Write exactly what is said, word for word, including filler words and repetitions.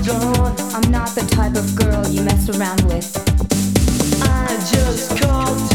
gone. I'm not the type of girl you mess around with. I just called